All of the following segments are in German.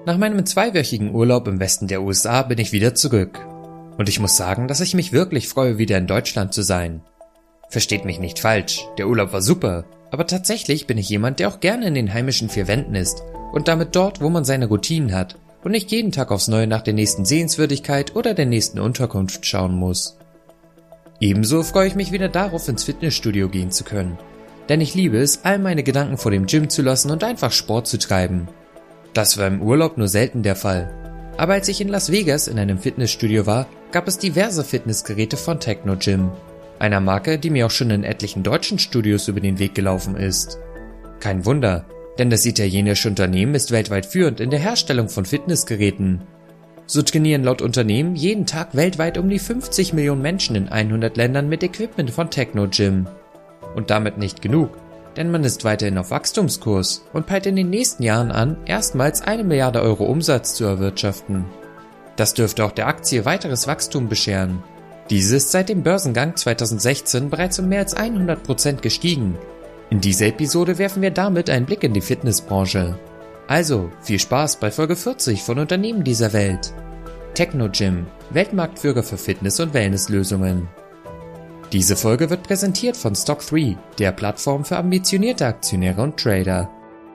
Nach meinem 2-wöchigen Urlaub im Westen der USA bin ich wieder zurück. Und ich muss sagen, dass ich mich wirklich freue, wieder in Deutschland zu sein. Versteht mich nicht falsch, der Urlaub war super, aber tatsächlich bin ich jemand, der auch gerne in den heimischen 4 Wänden ist und damit dort, wo man seine Routinen hat und nicht jeden Tag aufs Neue nach der nächsten Sehenswürdigkeit oder der nächsten Unterkunft schauen muss. Ebenso freue ich mich wieder darauf, ins Fitnessstudio gehen zu können. Denn ich liebe es, all meine Gedanken vor dem Gym zu lassen und einfach Sport zu treiben. Das war im Urlaub nur selten der Fall. Aber als ich in Las Vegas in einem Fitnessstudio war, gab es diverse Fitnessgeräte von Techno-Gym, einer Marke, die mir auch schon in etlichen deutschen Studios über den Weg gelaufen ist. Kein Wunder, denn das italienische Unternehmen ist weltweit führend in der Herstellung von Fitnessgeräten. So trainieren laut Unternehmen jeden Tag weltweit um die 50 Millionen Menschen in 100 Ländern mit Equipment von Techno-Gym. Und damit nicht genug, denn man ist weiterhin auf Wachstumskurs und peilt in den nächsten Jahren an, erstmals 1 Milliarde Euro Umsatz zu erwirtschaften. Das dürfte auch der Aktie weiteres Wachstum bescheren. Diese ist seit dem Börsengang 2016 bereits um mehr als 100% gestiegen. In dieser Episode werfen wir damit einen Blick in die Fitnessbranche. Also, viel Spaß bei Folge 40 von Unternehmen dieser Welt. Techno-Gym, Weltmarktführer für Fitness- und Wellnesslösungen. Diese Folge wird präsentiert von Stock3, der Plattform für ambitionierte Aktionäre und Trader.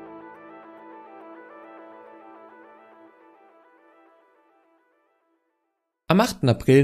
Am 8. April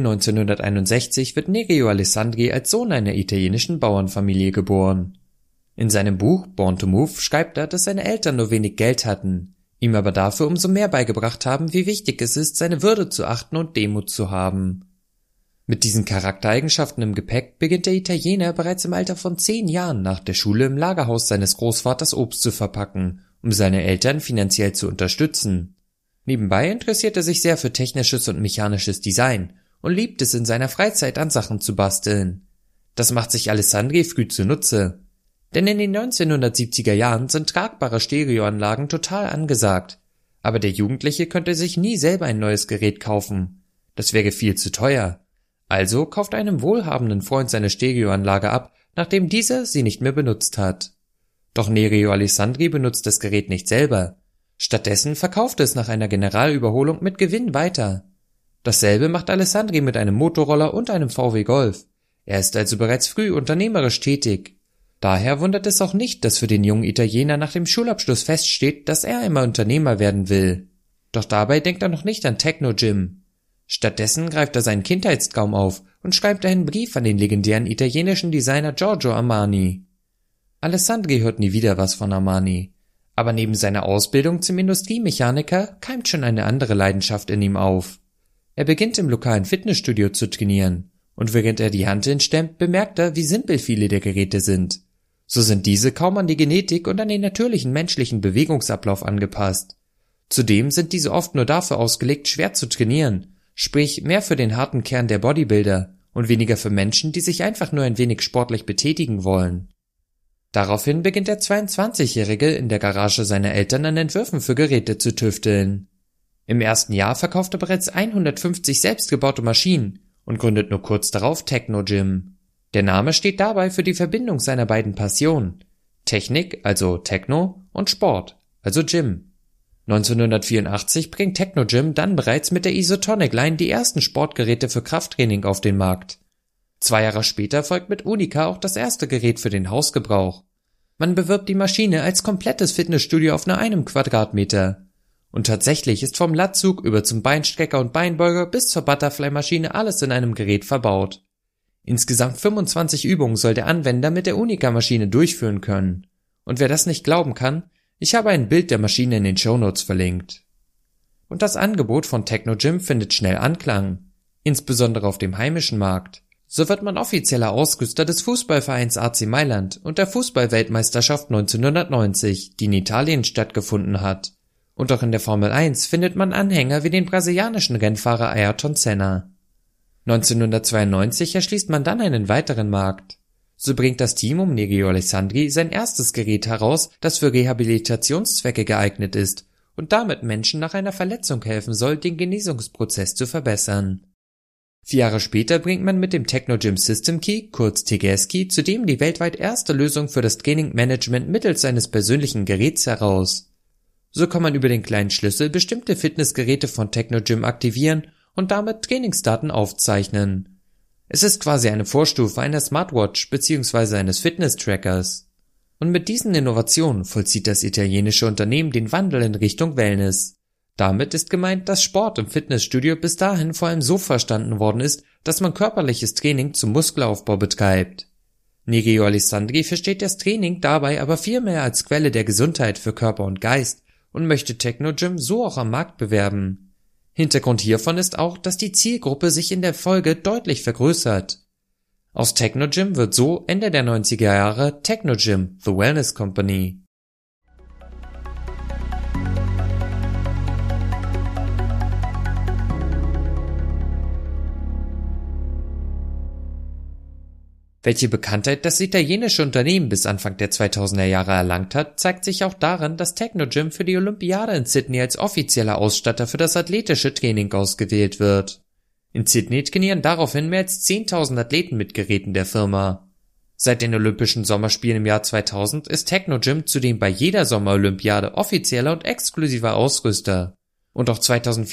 1961 wird Nerio Alessandri als Sohn einer italienischen Bauernfamilie geboren. In seinem Buch Born to Move schreibt er, dass seine Eltern nur wenig Geld hatten, ihm aber dafür umso mehr beigebracht haben, wie wichtig es ist, seine Würde zu achten und Demut zu haben. Mit diesen Charaktereigenschaften im Gepäck beginnt der Italiener bereits im Alter von 10 Jahren nach der Schule im Lagerhaus seines Großvaters Obst zu verpacken, um seine Eltern finanziell zu unterstützen. Nebenbei interessiert er sich sehr für technisches und mechanisches Design und liebt es in seiner Freizeit an Sachen zu basteln. Das macht sich Alessandri früh zunutze. Denn in den 1970er Jahren sind tragbare Stereoanlagen total angesagt. Aber der Jugendliche könnte sich nie selber ein neues Gerät kaufen. Das wäre viel zu teuer. Also kauft einem wohlhabenden Freund seine Stereoanlage ab, nachdem dieser sie nicht mehr benutzt hat. Doch Nerio Alessandri benutzt das Gerät nicht selber. Stattdessen verkauft es nach einer Generalüberholung mit Gewinn weiter. Dasselbe macht Alessandri mit einem Motorroller und einem VW Golf. Er ist also bereits früh unternehmerisch tätig. Daher wundert es auch nicht, dass für den jungen Italiener nach dem Schulabschluss feststeht, dass er einmal Unternehmer werden will. Doch dabei denkt er noch nicht an Techno-Gym. Stattdessen greift er seinen Kindheitstraum auf und schreibt einen Brief an den legendären italienischen Designer Giorgio Armani. Alessandri hört nie wieder was von Armani. Aber neben seiner Ausbildung zum Industriemechaniker keimt schon eine andere Leidenschaft in ihm auf. Er beginnt im lokalen Fitnessstudio zu trainieren. Und während er die Hanteln stemmt, bemerkt er, wie simpel viele der Geräte sind. So sind diese kaum an die Genetik und an den natürlichen menschlichen Bewegungsablauf angepasst. Zudem sind diese oft nur dafür ausgelegt, schwer zu trainieren, sprich mehr für den harten Kern der Bodybuilder und weniger für Menschen, die sich einfach nur ein wenig sportlich betätigen wollen. Daraufhin beginnt der 22-Jährige in der Garage seiner Eltern an Entwürfen für Geräte zu tüfteln. Im ersten Jahr verkauft er bereits 150 selbstgebaute Maschinen und gründet nur kurz darauf Techno-Gym. Der Name steht dabei für die Verbindung seiner beiden Passionen: Technik, also Techno, und Sport, also Gym. 1984 bringt Techno-Gym dann bereits mit der Isotonic Line die ersten Sportgeräte für Krafttraining auf den Markt. 2 Jahre später folgt mit Unica auch das erste Gerät für den Hausgebrauch. Man bewirbt die Maschine als komplettes Fitnessstudio auf nur 1 Quadratmeter. Und tatsächlich ist vom Latzug über zum Beinstrecker und Beinbeuger bis zur Butterfly-Maschine alles in einem Gerät verbaut. Insgesamt 25 Übungen soll der Anwender mit der Unica-Maschine durchführen können. Und wer das nicht glauben kann, ich habe ein Bild der Maschine in den Shownotes verlinkt. Und das Angebot von Techno-Gym findet schnell Anklang, insbesondere auf dem heimischen Markt. So wird man offizieller Ausrüster des Fußballvereins AC Mailand und der Fußballweltmeisterschaft 1990, die in Italien stattgefunden hat. Und auch in der Formel 1 findet man Anhänger wie den brasilianischen Rennfahrer Ayrton Senna. 1992 erschließt man dann einen weiteren Markt. So bringt das Team um Nerio Alessandri sein erstes Gerät heraus, das für Rehabilitationszwecke geeignet ist und damit Menschen nach einer Verletzung helfen soll, den Genesungsprozess zu verbessern. 4 Jahre später bringt man mit dem Techno-Gym System Key, kurz TGS-Key, zudem die weltweit erste Lösung für das Trainingmanagement mittels eines persönlichen Geräts heraus. So kann man über den kleinen Schlüssel bestimmte Fitnessgeräte von Technogym aktivieren und damit Trainingsdaten aufzeichnen. Es ist quasi eine Vorstufe einer Smartwatch bzw. eines Fitness-Trackers. Und mit diesen Innovationen vollzieht das italienische Unternehmen den Wandel in Richtung Wellness. Damit ist gemeint, dass Sport im Fitnessstudio bis dahin vor allem so verstanden worden ist, dass man körperliches Training zum Muskelaufbau betreibt. Nereo Alessandri versteht das Training dabei aber vielmehr als Quelle der Gesundheit für Körper und Geist und möchte Technogym so auch am Markt bewerben. Hintergrund hiervon ist auch, dass die Zielgruppe sich in der Folge deutlich vergrößert. Aus Technogym wird so Ende der 90er Jahre Technogym, The Wellness Company. Welche Bekanntheit das italienische Unternehmen bis Anfang der 2000er Jahre erlangt hat, zeigt sich auch darin, dass Technogym für die Olympiade in Sydney als offizieller Ausstatter für das athletische Training ausgewählt wird. In Sydney trainieren daraufhin mehr als 10.000 Athleten mit Geräten der Firma. Seit den Olympischen Sommerspielen im Jahr 2000 ist Technogym zudem bei jeder Sommerolympiade offizieller und exklusiver Ausrüster. Und auch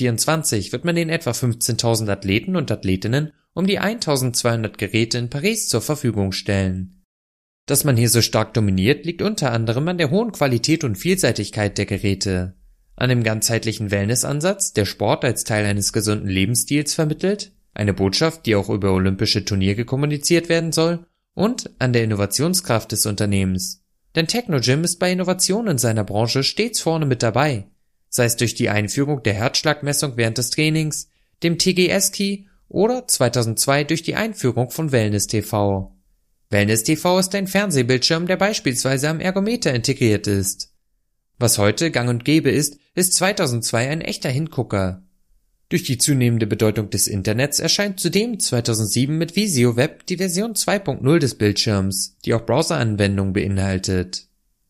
2024 wird man den etwa 15.000 Athleten und Athletinnen um die 1.200 Geräte in Paris zur Verfügung stellen. Dass man hier so stark dominiert, liegt unter anderem an der hohen Qualität und Vielseitigkeit der Geräte, an dem ganzheitlichen Wellnessansatz, der Sport als Teil eines gesunden Lebensstils vermittelt, eine Botschaft, die auch über olympische Turniere kommuniziert werden soll, und an der Innovationskraft des Unternehmens. Denn Technogym ist bei Innovationen in seiner Branche stets vorne mit dabei, sei es durch die Einführung der Herzschlagmessung während des Trainings, dem TGS-Key oder 2002 durch die Einführung von Wellness TV. Wellness TV ist ein Fernsehbildschirm, der beispielsweise am Ergometer integriert ist. Was heute gang und gäbe ist 2002 ein echter Hingucker. Durch die zunehmende Bedeutung des Internets erscheint zudem 2007 mit VisioWeb die Version 2.0 des Bildschirms, die auch Browseranwendungen beinhaltet.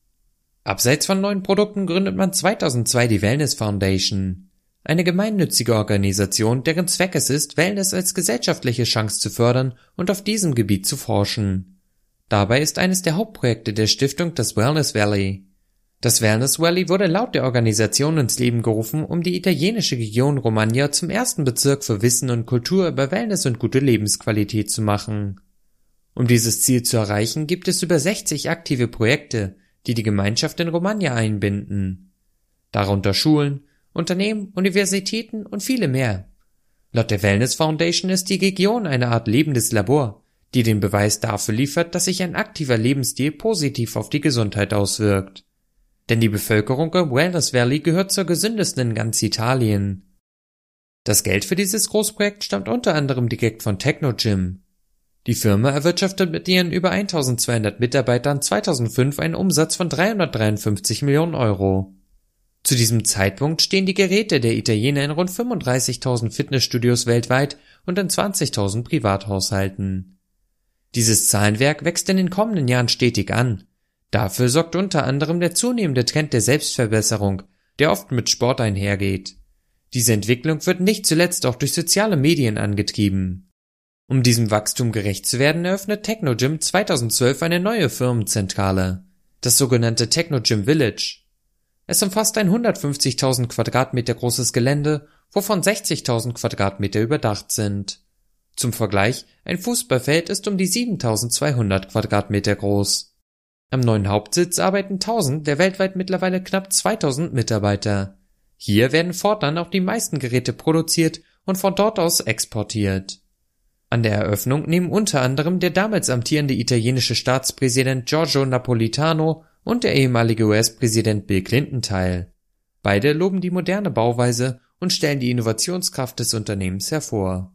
Abseits von neuen Produkten gründet man 2002 die Wellness Foundation, eine gemeinnützige Organisation, deren Zweck es ist, Wellness als gesellschaftliche Chance zu fördern und auf diesem Gebiet zu forschen. Dabei ist eines der Hauptprojekte der Stiftung das Wellness Valley. Das Wellness Valley wurde laut der Organisation ins Leben gerufen, um die italienische Region Romagna zum ersten Bezirk für Wissen und Kultur über Wellness und gute Lebensqualität zu machen. Um dieses Ziel zu erreichen, gibt es über 60 aktive Projekte, die die Gemeinschaft in Romagna einbinden. Darunter Schulen, Unternehmen, Universitäten und viele mehr. Laut der Wellness Foundation ist die Region eine Art lebendes Labor, die den Beweis dafür liefert, dass sich ein aktiver Lebensstil positiv auf die Gesundheit auswirkt. Denn die Bevölkerung im Wellness Valley gehört zur gesündesten in ganz Italien. Das Geld für dieses Großprojekt stammt unter anderem direkt von Technogym. Die Firma erwirtschaftet mit ihren über 1200 Mitarbeitern 2005 einen Umsatz von 353 Millionen Euro. Zu diesem Zeitpunkt stehen die Geräte der Italiener in rund 35.000 Fitnessstudios weltweit und in 20.000 Privathaushalten. Dieses Zahlenwerk wächst in den kommenden Jahren stetig an. Dafür sorgt unter anderem der zunehmende Trend der Selbstverbesserung, der oft mit Sport einhergeht. Diese Entwicklung wird nicht zuletzt auch durch soziale Medien angetrieben. Um diesem Wachstum gerecht zu werden, eröffnet Technogym 2012 eine neue Firmenzentrale, das sogenannte Technogym Village. Es umfasst ein 150.000 Quadratmeter großes Gelände, wovon 60.000 Quadratmeter überdacht sind. Zum Vergleich, ein Fußballfeld ist um die 7.200 Quadratmeter groß. Am neuen Hauptsitz arbeiten 1.000 der weltweit mittlerweile knapp 2.000 Mitarbeiter. Hier werden fortan auch die meisten Geräte produziert und von dort aus exportiert. An der Eröffnung nehmen unter anderem der damals amtierende italienische Staatspräsident Giorgio Napolitano und der ehemalige US-Präsident Bill Clinton teil. Beide loben die moderne Bauweise und stellen die Innovationskraft des Unternehmens hervor.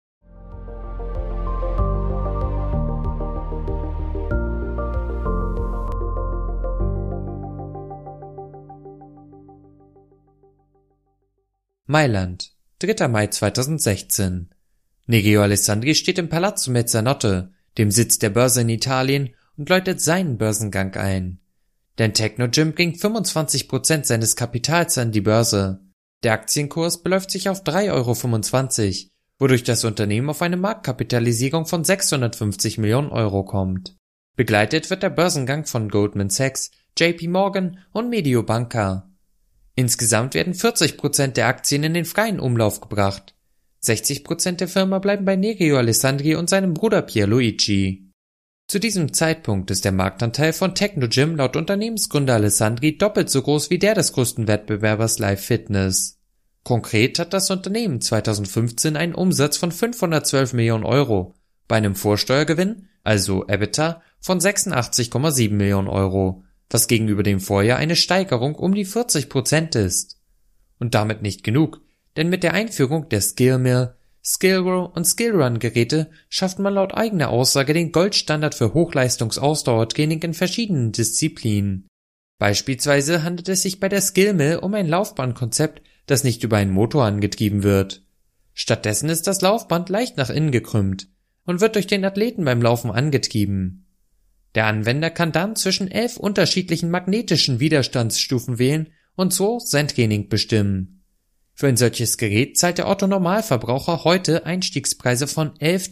Mailand, 3. Mai 2016. Nereo Alessandri steht im Palazzo Mezzanotte, dem Sitz der Börse in Italien, und läutet seinen Börsengang ein. Denn Technogym bringt 25% seines Kapitals an die Börse. Der Aktienkurs beläuft sich auf 3,25 €, wodurch das Unternehmen auf eine Marktkapitalisierung von 650 Millionen Euro kommt. Begleitet wird der Börsengang von Goldman Sachs, JP Morgan und Mediobanca. Insgesamt werden 40% der Aktien in den freien Umlauf gebracht. 60% der Firma bleiben bei Nerio Alessandri und seinem Bruder Pierluigi. Zu diesem Zeitpunkt ist der Marktanteil von Technogym laut Unternehmensgründer Alessandri doppelt so groß wie der des größten Wettbewerbers Live Fitness. Konkret hat das Unternehmen 2015 einen Umsatz von 512 Millionen Euro, bei einem Vorsteuergewinn, also EBITDA, von 86,7 Millionen Euro, was gegenüber dem Vorjahr eine Steigerung um die 40% ist. Und damit nicht genug, denn mit der Einführung der Skillmill, Skillrow und Skillrun-Geräte schafft man laut eigener Aussage den Goldstandard für Hochleistungs-Ausdauertraining in verschiedenen Disziplinen. Beispielsweise handelt es sich bei der Skillmill um ein Laufbahnkonzept, das nicht über einen Motor angetrieben wird. Stattdessen ist das Laufband leicht nach innen gekrümmt und wird durch den Athleten beim Laufen angetrieben. Der Anwender kann dann zwischen 11 unterschiedlichen magnetischen Widerstandsstufen wählen und so sein Training bestimmen. Für ein solches Gerät zahlt der Otto-Normalverbraucher heute Einstiegspreise von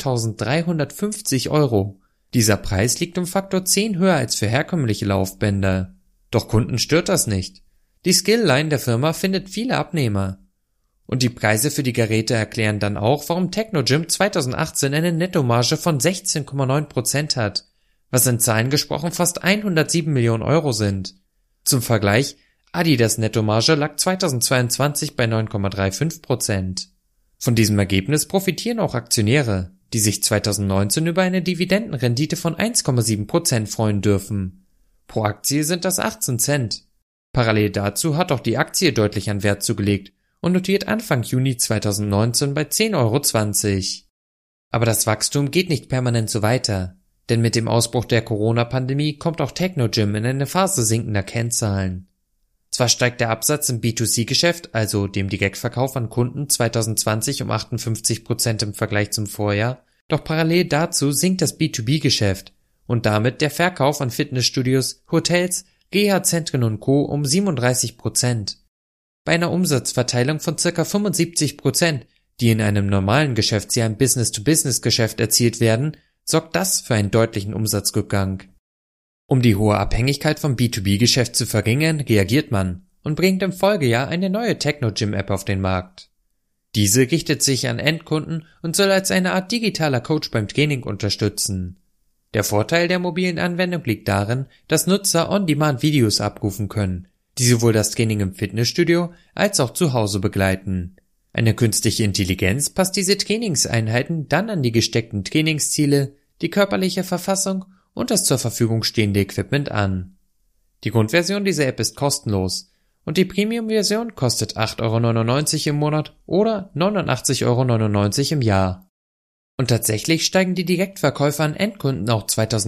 11.350 Euro. Dieser Preis liegt um Faktor 10 höher als für herkömmliche Laufbänder. Doch Kunden stört das nicht. Die Skillline der Firma findet viele Abnehmer. Und die Preise für die Geräte erklären dann auch, warum Technogym 2018 eine Nettomarge von 16,9% hat, was in Zahlen gesprochen fast 107 Millionen Euro sind. Zum Vergleich, Adidas Nettomarge lag 2022 bei 9,35%. Von diesem Ergebnis profitieren auch Aktionäre, die sich 2019 über eine Dividendenrendite von 1,7% freuen dürfen. Pro Aktie sind das 18 Cent. Parallel dazu hat auch die Aktie deutlich an Wert zugelegt und notiert Anfang Juni 2019 bei 10,20 Euro. Aber das Wachstum geht nicht permanent so weiter, denn mit dem Ausbruch der Corona-Pandemie kommt auch Technogym in eine Phase sinkender Kennzahlen. Zwar steigt der Absatz im B2C-Geschäft, also dem Direktverkauf an Kunden, 2020 um 58% im Vergleich zum Vorjahr, doch parallel dazu sinkt das B2B-Geschäft und damit der Verkauf an Fitnessstudios, Hotels, Reha-Zentren und Co. um 37%. Bei einer Umsatzverteilung von ca. 75%, die in einem normalen Geschäftsjahr im Business-to-Business-Geschäft erzielt werden, sorgt das für einen deutlichen Umsatzrückgang. Um die hohe Abhängigkeit vom B2B-Geschäft zu verringern, reagiert man und bringt im Folgejahr eine neue Technogym-App auf den Markt. Diese richtet sich an Endkunden und soll als eine Art digitaler Coach beim Training unterstützen. Der Vorteil der mobilen Anwendung liegt darin, dass Nutzer On-Demand Videos abrufen können, die sowohl das Training im Fitnessstudio als auch zu Hause begleiten. Eine künstliche Intelligenz passt diese Trainingseinheiten dann an die gesteckten Trainingsziele, die körperliche Verfassung und das zur Verfügung stehende Equipment an. Die Grundversion dieser App ist kostenlos und die Premium-Version kostet 8,99 € im Monat oder 89,99 € im Jahr. Und tatsächlich steigen die Direktverkäufe an Endkunden auch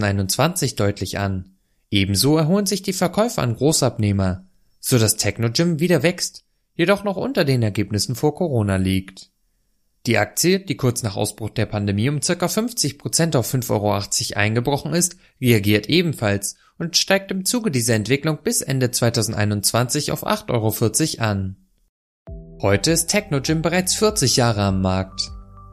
2021 deutlich an. Ebenso erholen sich die Verkäufe an Großabnehmer, so dass Technogym wieder wächst, jedoch noch unter den Ergebnissen vor Corona liegt. Die Aktie, die kurz nach Ausbruch der Pandemie um ca. 50% auf 5,80 € eingebrochen ist, reagiert ebenfalls und steigt im Zuge dieser Entwicklung bis Ende 2021 auf 8,40 € an. Heute ist Technogym bereits 40 Jahre am Markt.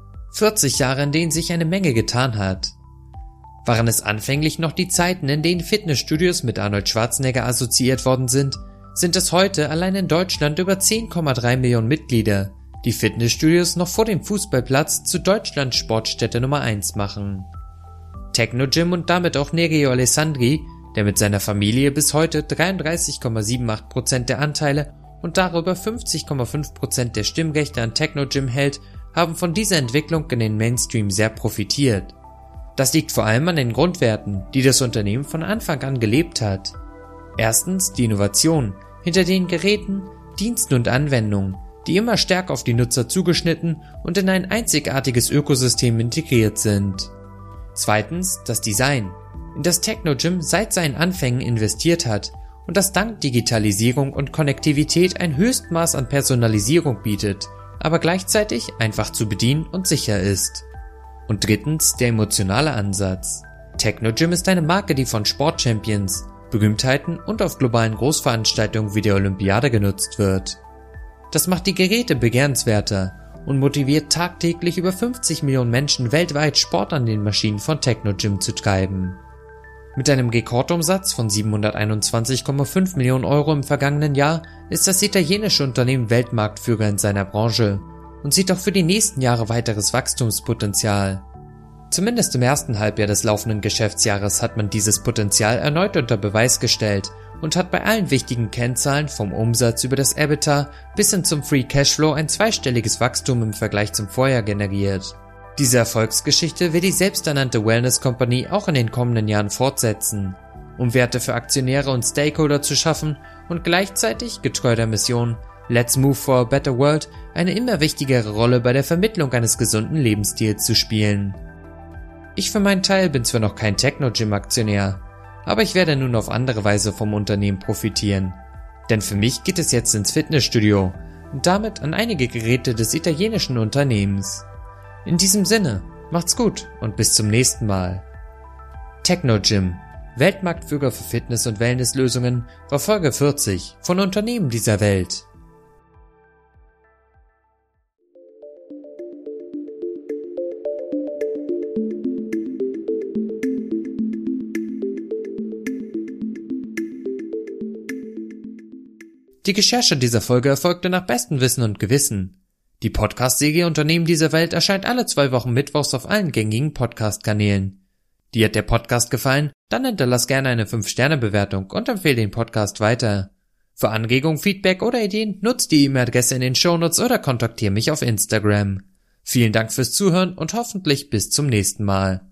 40 Jahre, in denen sich eine Menge getan hat. Waren es anfänglich noch die Zeiten, in denen Fitnessstudios mit Arnold Schwarzenegger assoziiert worden sind es heute allein in Deutschland über 10,3 Millionen Mitglieder, die Fitnessstudios noch vor dem Fußballplatz zu Deutschlands Sportstätte Nummer 1 machen. Technogym und damit auch Nerio Alessandri, der mit seiner Familie bis heute 33,78% der Anteile und darüber 50,5% der Stimmrechte an Technogym hält, haben von dieser Entwicklung in den Mainstream sehr profitiert. Das liegt vor allem an den Grundwerten, die das Unternehmen von Anfang an gelebt hat. Erstens die Innovation, hinter den Geräten, Diensten und Anwendungen, die immer stärker auf die Nutzer zugeschnitten und in ein einzigartiges Ökosystem integriert sind. Zweitens das Design, in das Technogym seit seinen Anfängen investiert hat und das dank Digitalisierung und Konnektivität ein Höchstmaß an Personalisierung bietet, aber gleichzeitig einfach zu bedienen und sicher ist. Und drittens der emotionale Ansatz. Technogym ist eine Marke, die von Sportchampions, Berühmtheiten und auf globalen Großveranstaltungen wie der Olympiade genutzt wird. Das macht die Geräte begehrenswerter und motiviert tagtäglich über 50 Millionen Menschen weltweit Sport an den Maschinen von Technogym zu treiben. Mit einem Rekordumsatz von 721,5 Millionen Euro im vergangenen Jahr ist das italienische Unternehmen Weltmarktführer in seiner Branche und sieht auch für die nächsten Jahre weiteres Wachstumspotenzial. Zumindest im ersten Halbjahr des laufenden Geschäftsjahres hat man dieses Potenzial erneut unter Beweis gestellt und hat bei allen wichtigen Kennzahlen vom Umsatz über das EBITDA bis hin zum Free Cashflow ein zweistelliges Wachstum im Vergleich zum Vorjahr generiert. Diese Erfolgsgeschichte wird die selbsternannte Wellness Company auch in den kommenden Jahren fortsetzen, um Werte für Aktionäre und Stakeholder zu schaffen und gleichzeitig, getreu der Mission Let's Move for a Better World, eine immer wichtigere Rolle bei der Vermittlung eines gesunden Lebensstils zu spielen. Ich für meinen Teil bin zwar noch kein Technogym-Aktionär, aber ich werde nun auf andere Weise vom Unternehmen profitieren. Denn für mich geht es jetzt ins Fitnessstudio und damit an einige Geräte des italienischen Unternehmens. In diesem Sinne, macht's gut und bis zum nächsten Mal. Technogym, Weltmarktführer für Fitness- und Wellnesslösungen, war Folge 40 von Unternehmen dieser Welt. Die Recherche dieser Folge erfolgte nach bestem Wissen und Gewissen. Die Podcast-Serie Unternehmen dieser Welt erscheint alle 2 Wochen mittwochs auf allen gängigen Podcast-Kanälen. Dir hat der Podcast gefallen? Dann hinterlass gerne eine 5-Sterne-Bewertung und empfehle den Podcast weiter. Für Anregungen, Feedback oder Ideen nutzt die E-Mail-Adresse in den Shownotes oder kontaktiere mich auf Instagram. Vielen Dank fürs Zuhören und hoffentlich bis zum nächsten Mal.